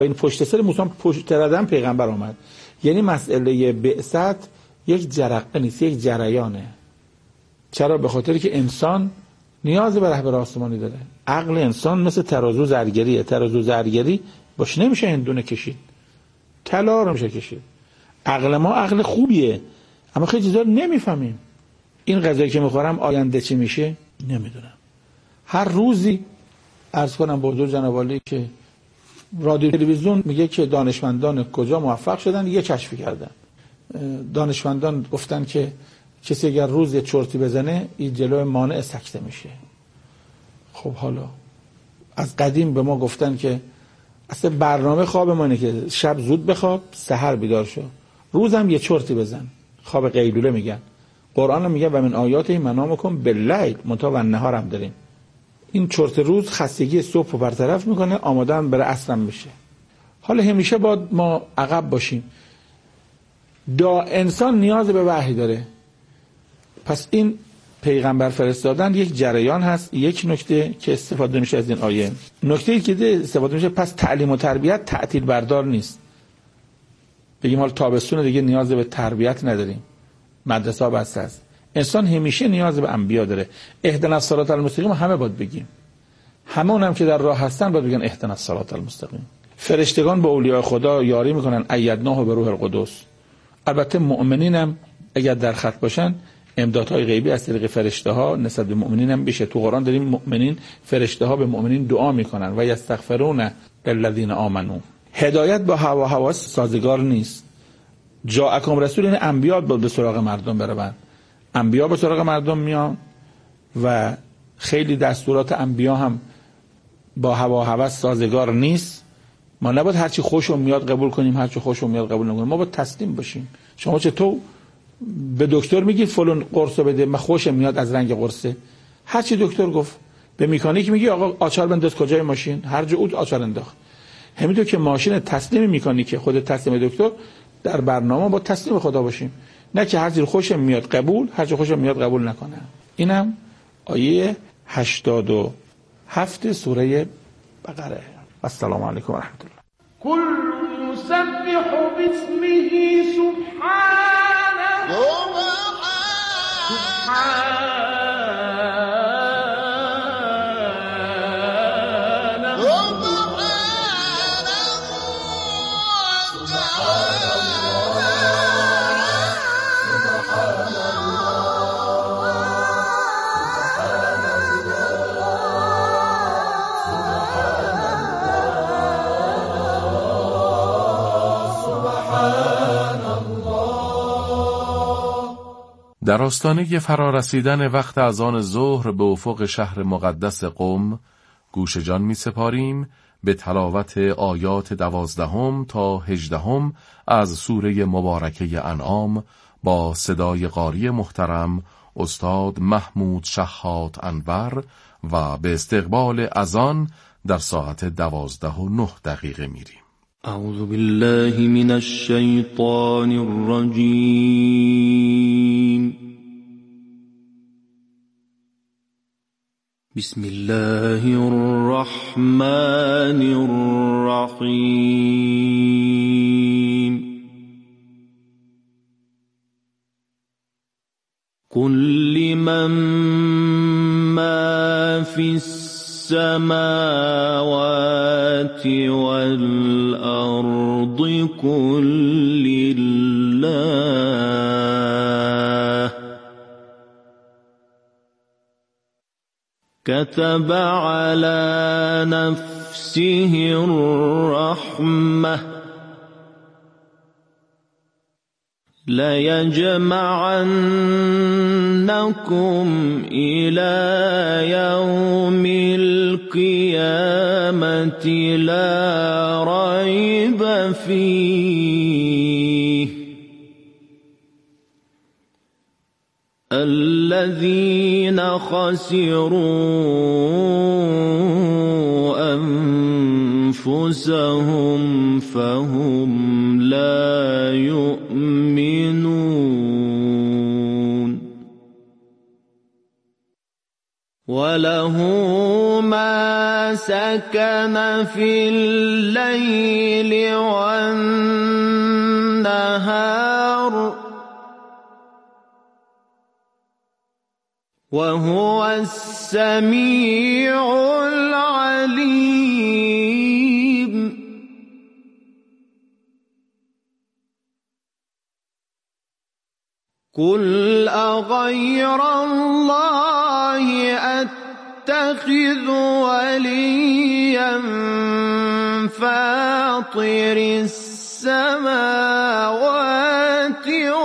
این پشت سر موسی پشت ردن پیغمبر آمد. یعنی مسئله بعثت یک جرقه نیست، یک جریانه. چرا؟ به خاطری که انسان نیاز به رهبر آسمانی داره. عقل انسان مثل ترازو زرگریه. ترازو زرگری باش نمیشه هندونه کشید، طلا رو میشه کشید. عقل ما عقل خوبیه، اما خیلی چیزا رو نمیفهمیم. این غذایی که میخورم آینده چی میشه نمیدونم. هر روزی عرض کنم به حضور جناب عالی که رادیو تلویزیون میگه که دانشمندان کجا موفق شدن یه کشفی کردن. دانشمندان گفتن که کسی اگر روز یه چرتی بزنه این جلو مانع سکته میشه. خب حالا از قدیم به ما گفتن که اصلا برنامه خواب ما اینه که شب زود بخواب، سحر بیدار شو، روزم یه چرتی بزن. خواب قیلوله میگن. قرآن هم میگه و من آیاته منامکم باللیل منتها و النهار هم داریم. این چرت روز خستگی صبح رو برطرف میکنه، آماده هم برای عصرم میشه. حالا همیشه باید ما عقب باشیم. انسان نیاز به وحی داره. پس این پیغمبر فرستادن یک جریان هست. یک نکته که استفاده میشه از این آیه، نکته ای که استفاده میشه، پس تعلیم و تربیت تعطیل بردار نیست. بگیم حالا تابستون دیگه نیاز به تربیت نداریم، مدرسه ها بسته است. انسان همیشه نیاز به انبیا داره. اهدنا الصراط المستقیم همه باید بگیم. همه اونم که در راه هستن باید بگن اهدنا الصراط المستقیم. فرشتگان با اولیاء خدا یاری میکنن، ایدناه به روح القدس. البته مؤمنین هم اگر در خط باشن امدادهای غیبی از طریق فرشته ها نسبت به مؤمنین هم بشه. تو قرآن داریم مؤمنین، فرشته ها به مؤمنین دعا میکنن و یستغفرون للذین آمنو. هدایت با هوا حواس سازگار نیست. جاءکم رسول، این انبیا به سراغ مردم برون. انبیا به سراغ مردم میان و خیلی دستورات انبیا هم با هوا هوس سازگار نیست. ما نباید هرچی خوشم میاد قبول کنیم، هرچی خوشم میاد قبول نکنیم. ما باید تسلیم باشیم. شما چطور به دکتر میگی فلان قرصو بده، من خوشم میاد از رنگ قرصه، هرچی دکتر گفت. به مکانیک میگی آقا آچار بنداز کجای ماشین، هر جا اون آچار انداخت. همینطور که ماشین تسلیم مکانیکه، خود تسلیم دکتر، در برنامه با تسلیم خدا باشیم. نه که هرچی خوشم میاد قبول، هرچی خوشم میاد قبول نکنم. اینم آیه 87 سوره بقره. السلام علیکم و رحمت الله. كل يسبح باسمه سبحانه در آستانه فرارسیدن وقت اذان ظهر به افق شهر مقدس قم گوش جان می سپاریم به تلاوت آیات 12 تا 18 از سوره مبارکه انعام با صدای قاری محترم استاد محمود شحات انور و به استقبال اذان در ساعت 12:09 میریم. اعوذ بالله من الشیطان الرجیم. بسم الله الرحمن الرحیم. قل لمن ما فی السماوات والأرض قل لله كتب على نفسه الرحمة ليجمعنكم إلى يوم القيامة لا ريب فيه الذين خسروا أنفسهم فهم لا يؤمنون وله ما سكن في الليل والنهار وهو السميع العليم قل أغير الله أتخذ وليا فاطر السماوات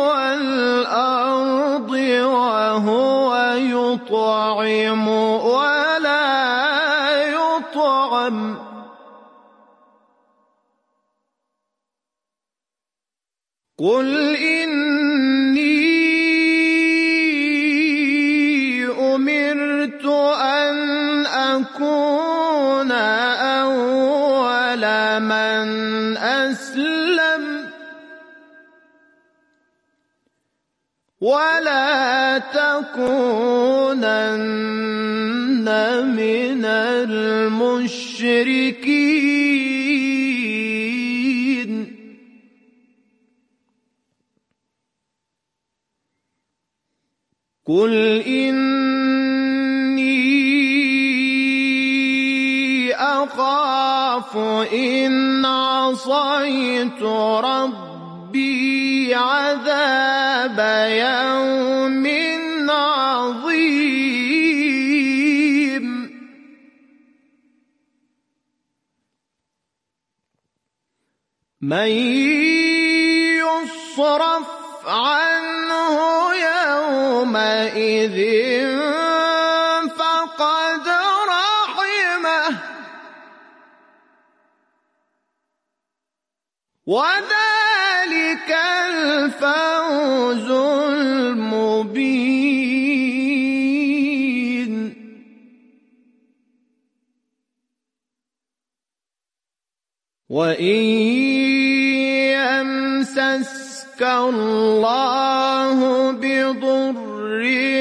والأرض وهو يطعم ولا يطعم قل إني أمرت أن أكون أول من أسلم ولا تكونن من المشركين قل إني أخاف إن عصيت ربي عذاب يوم عظيم من يصرف عنه يومئذ فقد رحمه وذلك الفوز المبين وإن يمسسك الله بضر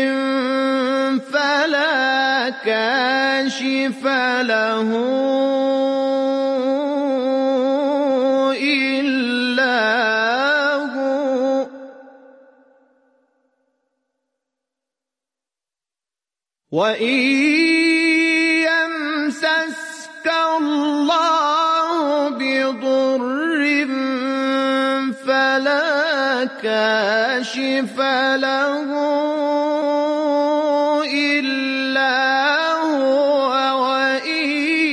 فلا كاشف له إلا هو وإن يمسسك الله بضر فلا كاشف له إلا هو وإن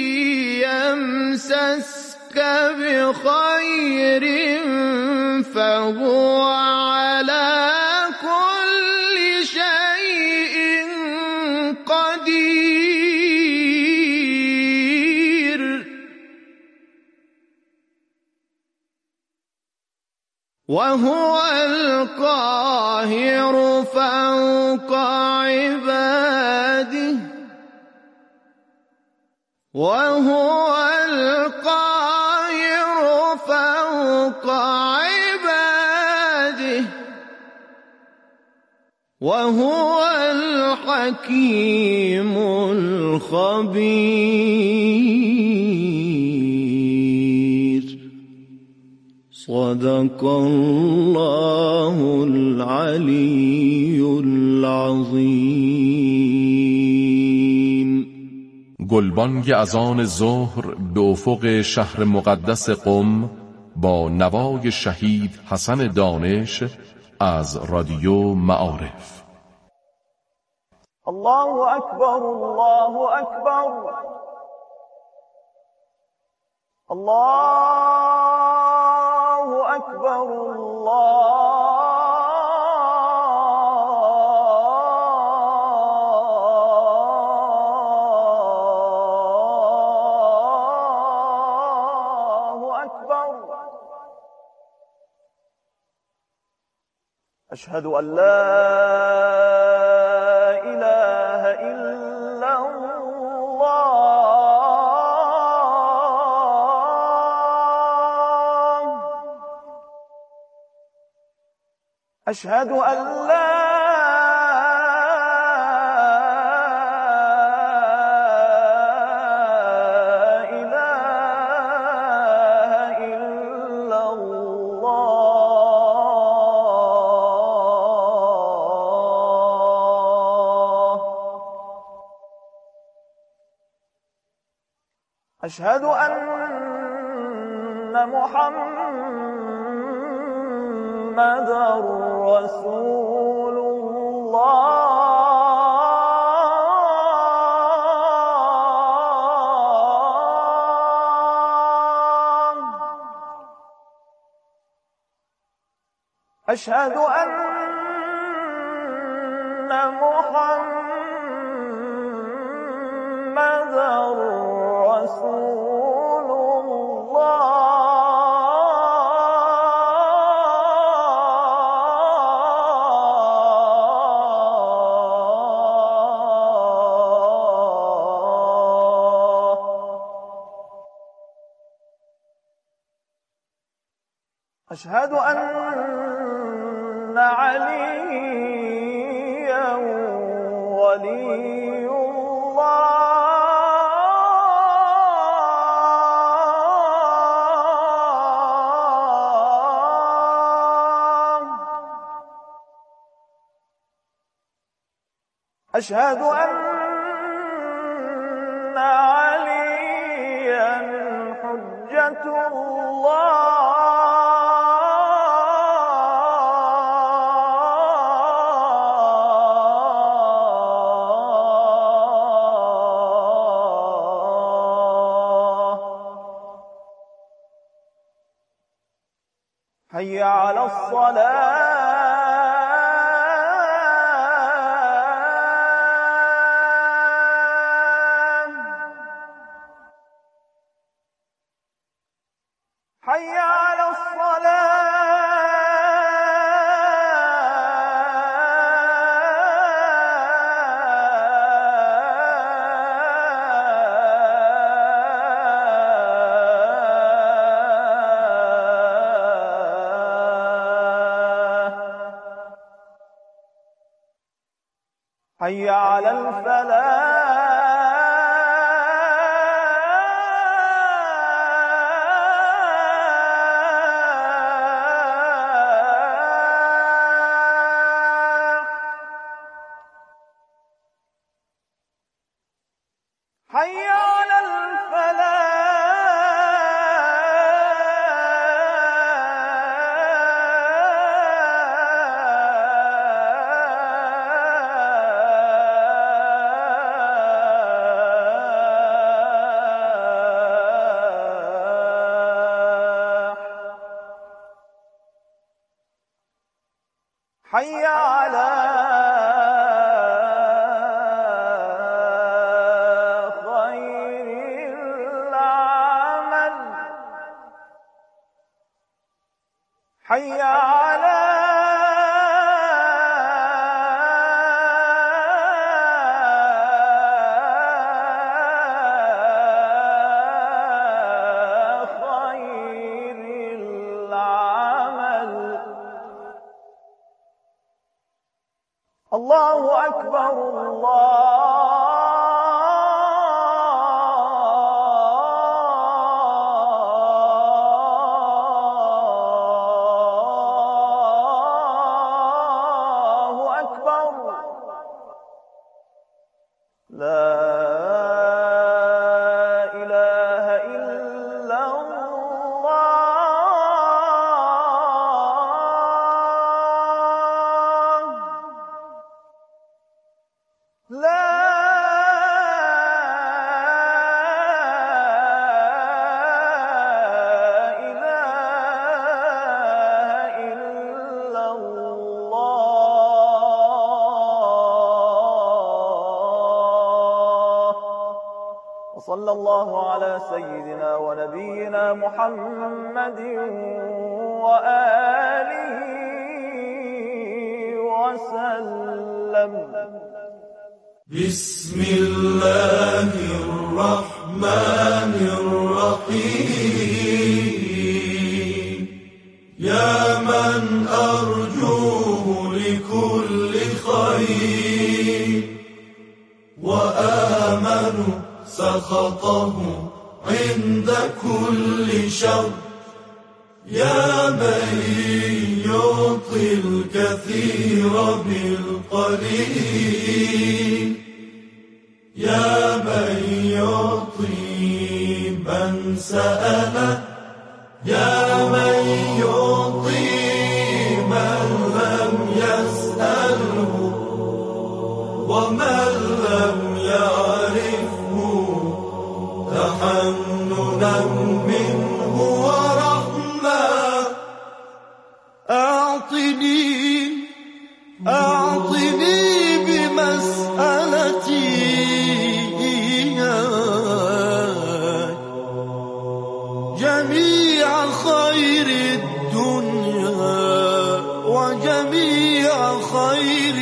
يمسسك بخير فهو على كل شيء قدير وهو القاهر فوق عباده وهو القاهر فوق عباده وهو الحكيم الخبير صدق الله العلي العظيم. گلبانگ اذان ظهر به افق شهر مقدس قم با نوای شهید حسن دانش از رادیو معارف. الله اکبر الله اکبر الله اکبر الله اکبر اشهد ان لا اله الا الله اشهد ان لا أشهد أن محمدًا رسول الله. أشهد أن محمدًا رسول الله. أشهد أن عليا ولي الله. أشهد أن عليا حجة الله. حي على الصلاة. حي على حي على الفلاح. حي على حي على خير العمل. حي على خير العمل. الله أكبر الله أكبر. لا إله إلا الله. لا إله إلا الله. وصلى الله على سيدنا ونبينا محمد وآله وسلم. بسم الله الرحمن الرحيم. يا من أرجوه لكل خير وآمن سخطه عند كل شر. يا من يعطي الكثير بالقليل. يا من يعطي من سأل يا من يعطي من لم يسأله ومن لم يعرفه تحننا منه ورحمة أعطني بمسألتي جميع خير الدنيا وجميع خير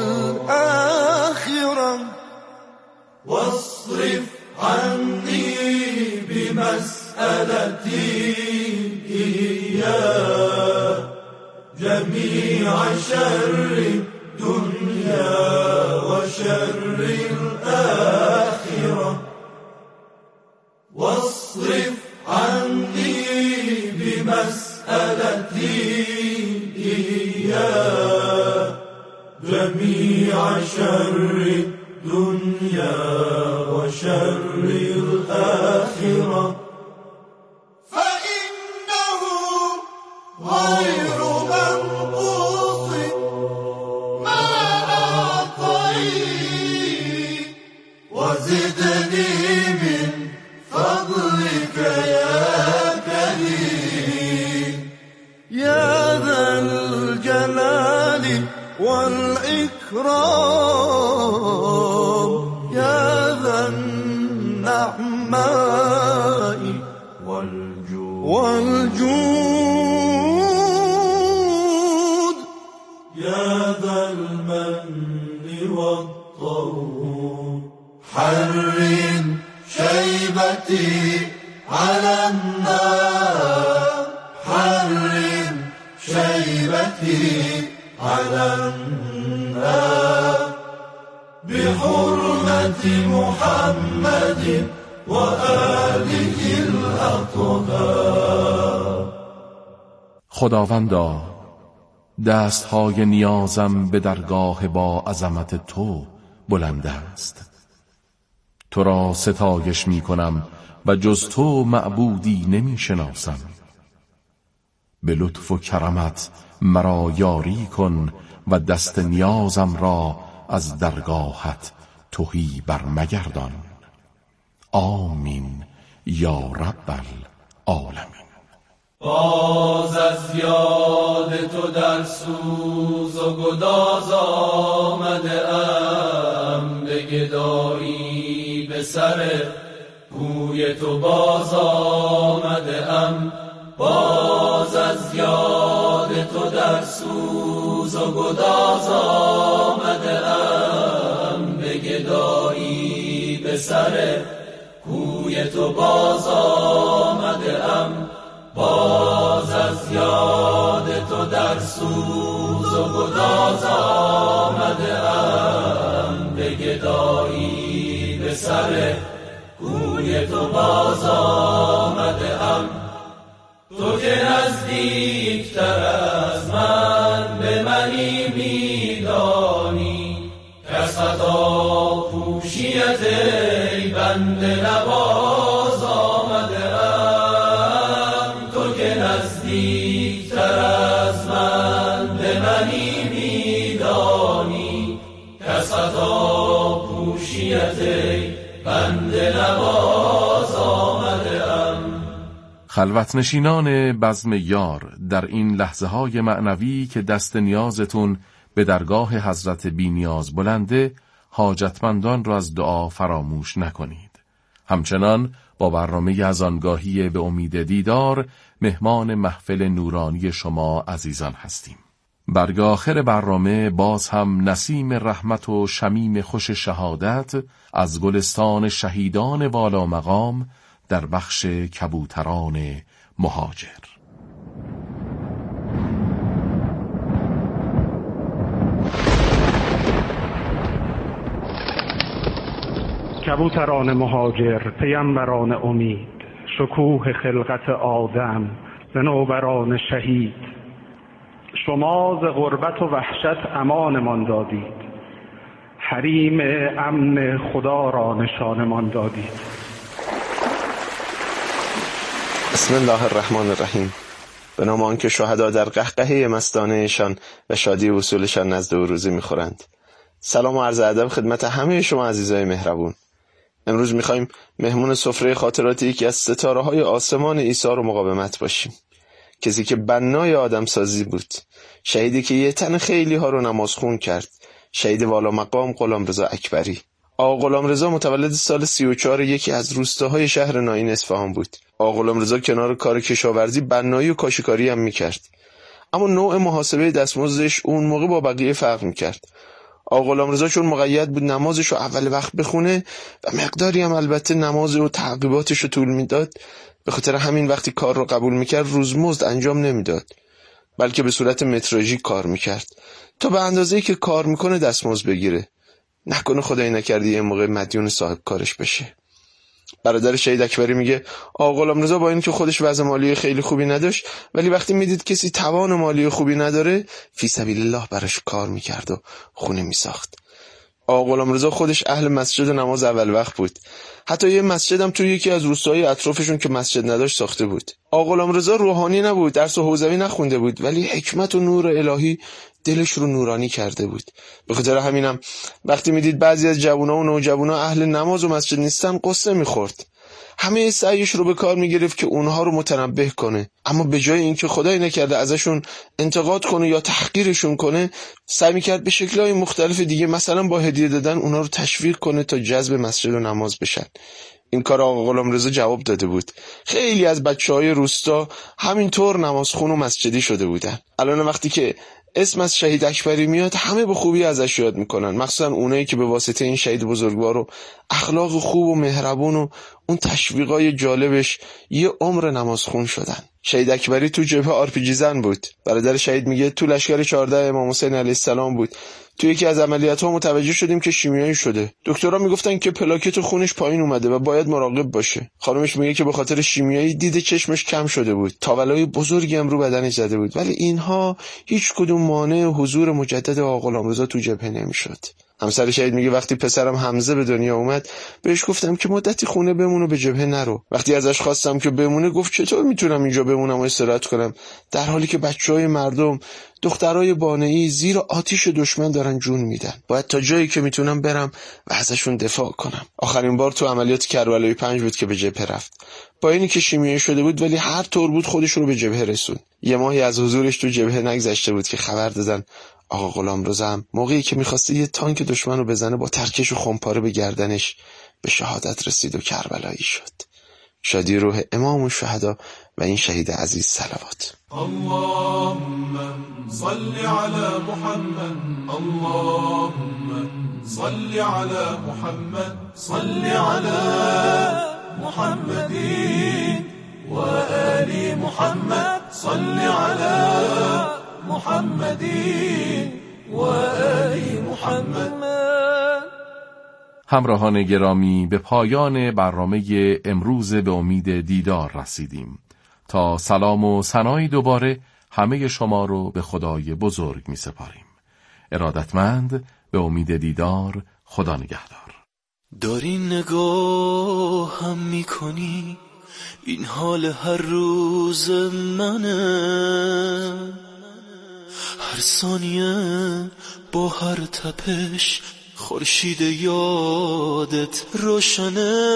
الآخرة واصرف عني بمسألتي إياه جميع شر الدنيا وشر الآخرة واصرف عني بمسألتي إياه جميع شر الدنيا وشر الآخرة فإنه غير منقوص ما أعطيت وزدني من فضلك يا كريم يا ذا الجلال والإكرام يا ذا النعماء والجود يا ذا المن والطول حرٍ شيبتي على النار حرٍ شيبتي على النار بحرمة محمد وآله الأطهار. خداوندا دستهای نیازم به درگاه با عظمت تو بلند است. تو را ستایش می کنم و جز تو معبودی نمی شناسم. به لطف و کرمت مرا یاری کن و دست نیازم را از درگاهت تهی برمگردان. آمین یا رب العالمین. باز از یاد تو در سوز و گداز آمده ام به گدایی به سر کوی تو باز آمده ام. باز از یاد تو در سوز و گداز آمده ام به گدایی به سر کوی تو باز آمده ام. باز از یاد تو در سوز و گداز آمده ام به گدایی به سر کوی تو باز آمده ام. تو که نزدیکتر از من به منی میدانی کس خطا پوشیت ای بنده نواز آمده ام. تو که نزدیکتر از من به منی میدانی کس خطا پوشیت ای بنده نواز آمده ام. خلوت نشینان بزم یار، در این لحظه های معنوی که دست نیازتون به درگاه حضرت بی نیاز بلنده، حاجتمندان را از دعا فراموش نکنید. همچنان با برنامه از آنگاهی به امید دیدار مهمان محفل نورانی شما عزیزان هستیم. برگ آخر برنامه باز هم نسیم رحمت و شمیم خوش شهادت از گلستان شهیدان والا مقام در بخش کبوتران مهاجر. کبوتران مهاجر، پیامبران امید، شکوه خلقت آدم، صنوبران شهید، شما ز غربت و وحشت امانمان دادید، حریم امن خدا را نشانمان دادید. بسم الله الرحمن الرحیم. به نام آنکه شهدا در قهقهه مستانه‌شان و شادی وصولشان نزد او روزی می‌خورند. سلام و عرض ادب خدمت همه شما عزیزای مهربون. امروز می‌خوایم مهمون سفره خاطرات یکی از ستاره‌های آسمان عیسی رو مقاومت باشیم. کسی که بنای آدم سازی بود، شهیدی که یه تن خیلی ها رو نمازخون کرد، شهید والا مقام غلامرضا اکبری. آقا غلامرضا متولد سال 34 یکی از روستاهای شهر ناین اصفهان بود. آقا غلامرضا کنار کار کشاورزی بنایی و کاشیکاری هم میکرد، اما نوع محاسبه دستمزدش اون موقع با بقیه فرق میکرد. آقا غلامرضا چون مقید بود نمازش رو اول وقت بخونه و مقداری هم البته نماز و تعقیباتش رو طول میداد، به خاطر همین وقتی کار رو قبول میکرد روزمزد انجام نمیداد، بلکه به صورت متراژیک کار میکرد تا به اندازه‌ای که کار میکنه دستمزد بگیره، نکنه خدای نکرده یه موقع مدیون صاحب کارش بشه. برادر شهید اکبری میگه آقا غلامرضا با اینکه خودش وضع مالی خیلی خوبی نداشت، ولی وقتی میدید کسی توان مالی خوبی نداره فی سبیل الله براش کار میکرد و خونه میساخت. آقا غلامرضا خودش اهل مسجد و نماز اول وقت بود، حتی یه مسجد هم توی یکی از روستاهای اطرافشون که مسجد نداشت ساخته بود. آقا غلامرضا روحانی نبود، درس و حوزوی نخونده بود، ولی حکمت و نور الهی دلش رو نورانی کرده بود. به خاطر همینم وقتی میدید بعضی از جوونا و نوجوانا اهل نماز و مسجد نیستن قصه میخورد. همه سعیش رو به کار میگرفت که اونها رو متنبه کنه، اما به جای اینکه خدای نکرده ازشون انتقاد کنه یا تحقیرشون کنه، سعی میکرد به شکل‌های مختلف دیگه، مثلا با هدیه دادن اونها رو تشویق کنه تا جذب مسجد و نماز بشن. این کار آقا غلامرضا جواب داده بود. خیلی از بچه‌های روستا همینطور نمازخون و مسجدی شده بودن. الان وقتی که اسم از شهید اکبری میاد همه به خوبی ازش یاد میکنن، مخصوصا اونایی که به واسطه این شهید بزرگوار و اخلاق خوب و مهربون و اون تشویقای جالبش یه عمر نمازخون شدن. شهید اکبری تو جبهه آرپیجی زن بود. برادر شهید میگه تو لشکر 14 امام حسین علیه السلام بود. تو یکی از عملیات‌ها متوجه شدیم که شیمیایی شده. دکترها میگفتن که پلاکت خونش پایین اومده و باید مراقب باشه. خانمش میگه که به خاطر شیمیایی دید چشمش کم شده بود. تاولای بزرگی هم رو بدنش زده بود، ولی اینها هیچ کدوم مانع حضور مجدد آقا غلامرضا تو جبهه نمیشد. همسر شهید میگه وقتی پسرم حمزه به دنیا اومد بهش گفتم که مدتی خونه بمون و به جبهه نرو. وقتی ازش خواستم که بمونه گفت چطور میتونم اینجا بمونم و استراحت کنم در حالی که بچهای مردم، دخترای بانه‌ای زیر آتش دشمن دارن جون میدن. باید تا جایی که میتونم برم و ازشون دفاع کنم. آخرین بار تو عملیات کربلای 5 بود که به جبهه رفت. با اینی که شیمیایی شده بود ولی هر طور بود خودش رو به جبهه رسوند. یه ماهی از حضورش تو جبهه نگذشته بود که خبر دادن آقا غلامرضا هم موقعی که می‌خواسته یه تانک دشمن رو بزنه با ترکش و خمپاره به گردنش به شهادت رسید و کربلایی شد. شادی روح امام الشهدا و این شهید عزیز صلوات. اللهم صل على محمد، اللهم صل على محمد، صل على محمد و آل محمد، صل على محمد و آل محمد. همراهان گرامی، به پایان برنامه امروز به امید دیدار رسیدیم. تا سلام و ثنای دوباره همه شما رو به خدای بزرگ می سپاریم. ارادتمند، به امید دیدار. خدا نگهدار. داری نگاه هم می کنی، این حال هر روز منه، هر ثانیه با هر تپش خورشید یادت روشنه.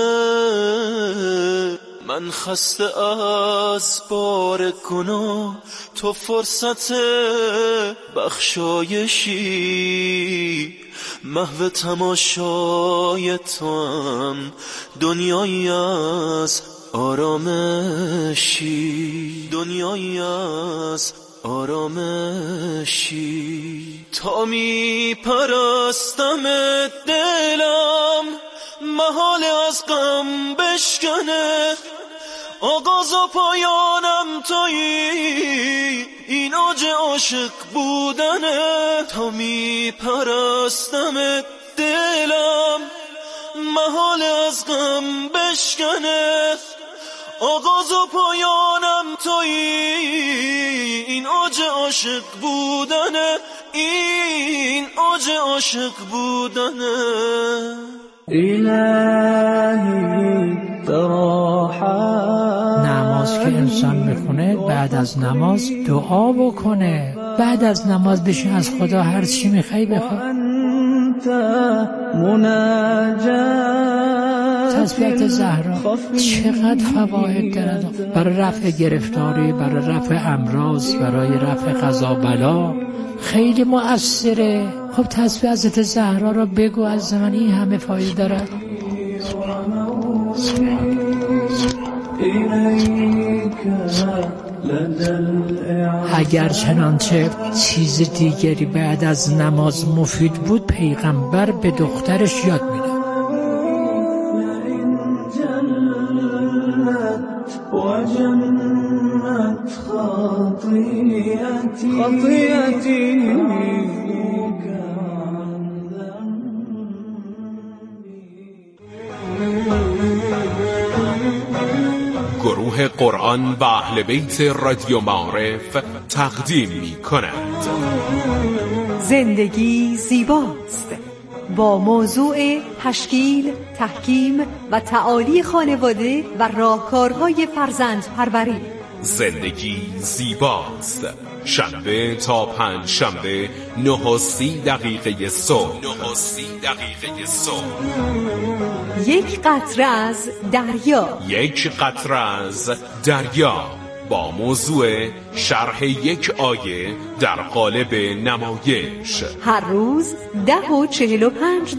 من خسته از بار گناه، تو فرصت بخشایشی، محو تماشای تو هم دنیایی از آرامشی، دنیایی از آرامشی. تا می پرستم دلم محال از غم بشکنه، آغاز و پایانم تویی، این اوج عاشق بودنه. تا می پرستم دلم محال از غم بشکنه، آغاز و پایانم تویی، این اوج عاشق بودنه، این اوج عاشق بودنه. الهی تراحم. نماز نماز که انسان میخونه بعد از نماز دعا بکنه، بعد از نماز بشین از خدا هر چی میخوای بخواه. تسبیحات زهرا چقدر فواید دارد برای رفع گرفتاری، برای رفع امراض، برای رفع قضا بلا، خیلی مؤثره. خب تسبیح حضرت زهرا را بگو از زمان، این همه فایده دارد. اگر چنانچه چیز دیگری بعد از نماز مفید بود، پیغمبر به دخترش یاد میده. گروه قرآن و اهل بیت رادیو معارف تقدیم می کند زندگی زیباست، با موضوع تشکیل، تحکیم و تعالی خانواده و راهکارهای فرزند پروری. زندگی زیباست، شنبه تا پنج شنبه 9:30 صبح. یک قطره از دریا. یک قطره از دریا با موضوع شرح یک آیه در قالب نمایش. هر روز 10:45.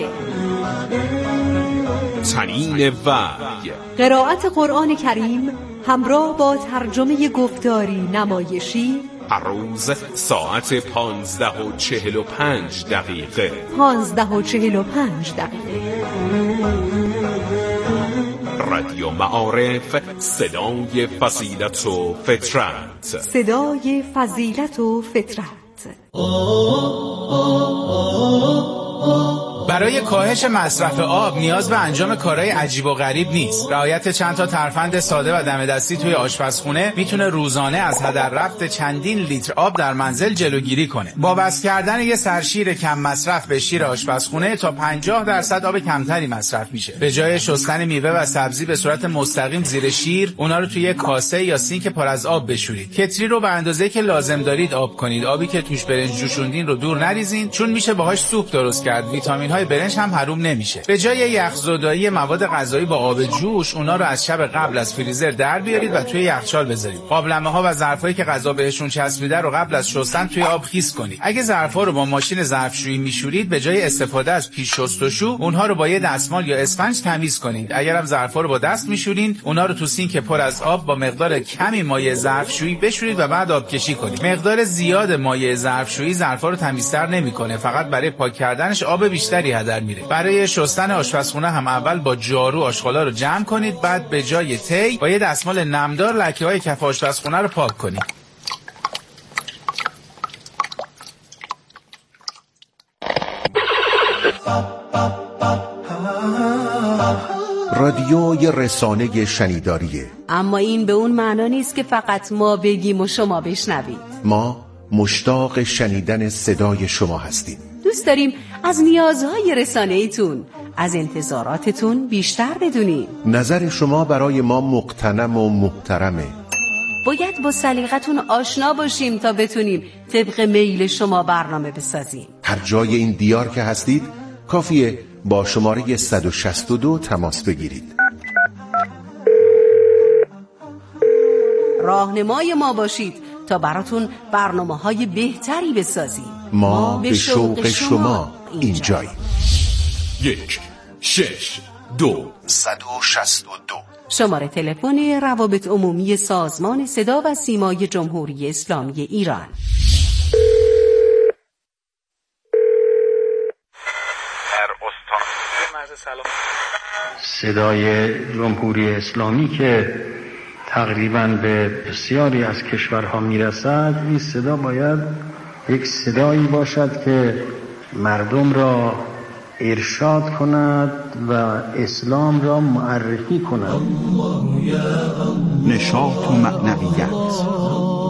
تنین وحی، قرائت قرآن کریم همراه با ترجمه گفتاری نمایشی. هر روز ساعت 15:45. 15:45. رادیو معارف، صدای فضیلت و فطرت. صدای فضیلت و فطرت. برای کاهش مصرف آب نیاز به انجام کارهای عجیب و غریب نیست. رعایت چند تا ترفند ساده و دم دستی توی آشپزخونه میتونه روزانه از هدر رفت چندین لیتر آب در منزل جلوگیری کنه. با بس کردن یه سرشیر کم مصرف به شیر آشپزخونه تا 50% آب کمتری مصرف میشه. به جای شستن میوه و سبزی به صورت مستقیم زیر شیر، اونا رو توی کاسه یا سینک پر از آب بشورید. کتری رو به اندازه‌ای که لازم دارید آب کنید. آبی که توش برنج جوشوندین رو دور نریزین، چون میشه باهاش سوپ درست کرد. ویتامین‌های برنج هم حروم نمیشه. به جای یخزدایی مواد غذایی با آب جوش، اونا رو از شب قبل از فریزر در بیارید و توی یخچال بذارید. قابلمه‌ها و ظرفایی که غذا بهشون چسبیده رو قبل از شستن توی آب خیس کنید. اگه ظرفا رو با ماشین ظرفشویی میشورید، به جای استفاده از پیش شستشو، اونها رو با یه دستمال یا اسفنج تمیز کنید. اگر هم ظرفا رو با دست میشورید، اونا رو تو سینک پر از آب با مقدار کمی مایع ظرفشویی بشورید و بعد آبکشی کنید. مقدار زیاد مایع ظرفشویی ظرفا رو تمیزتر نمیکنه، فقط برای پاک کردنش آب بیشتری هدر میره. برای شستن آشپزخونه هم اول با جارو آشغالا رو جمع کنید، بعد به جای تی با یه دستمال نمدار لکه‌های کف آشپزخونه رو پاک کنید. رادیو یه رسانه شنیداریه، اما این به اون معنا نیست که فقط ما بگیم و شما بشنوید. ما مشتاق شنیدن صدای شما هستیم. دوست داریم از نیازهای رسانه‌ایتون، از انتظاراتتون بیشتر بدونیم. نظر شما برای ما مقتنم و محترمه. باید با سلیقتون آشنا باشیم تا بتونیم طبق میل شما برنامه بسازیم. هر جای این دیار که هستید کافیه با شماره 162 تماس بگیرید. راهنمای ما باشید تا براتون برنامه‌های بهتری بسازیم. ما به شوق شما اینجاییم. 1-6-2-162 شماره تلفن روابط عمومی سازمان صدا و سیمای جمهوری اسلامی ایران. صدای جمهوری اسلامی که تقریباً به بسیاری از کشورها میرسد، این صدا باید یک صدایی باشد که مردم را ارشاد کند و اسلام را معرفی کند. نشاط و معنویت،